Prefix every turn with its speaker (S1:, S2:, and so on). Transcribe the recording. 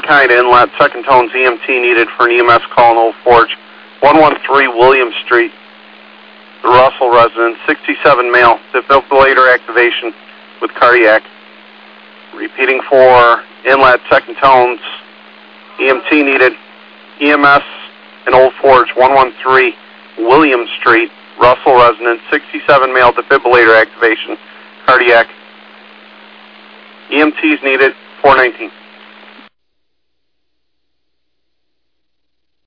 S1: kind inlet, second tones EMT needed for an EMS call in Old Forge, 113 William Street, the Russell residence, 67 male, defibrillator activation with cardiac. Repeating for inlet, second tones, EMT needed, EMS in Old Forge, 113 William Street, Russell residence, 67 male, defibrillator activation, cardiac. EMTs needed, 419.